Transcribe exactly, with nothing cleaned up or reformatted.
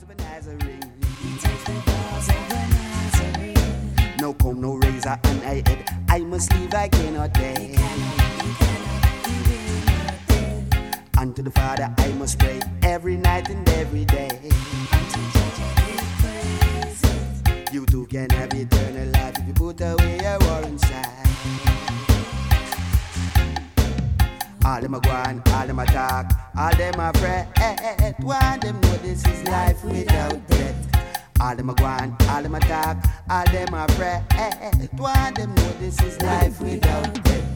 of a Nazarene. He takes the vows of a Nazarene. No comb, no razor on my head. I must leave, I cannot dare. He cannot, he cannot, he will not dare. Unto the Father I must pray every night and every day. Unto Jah I give praises. You too can have eternal life if you put away your war inside. All them a go on, all them a talk, all them a fret. One them know this is life without death. All them a go on, all them a talk, all them a fret. One them know this is life without death.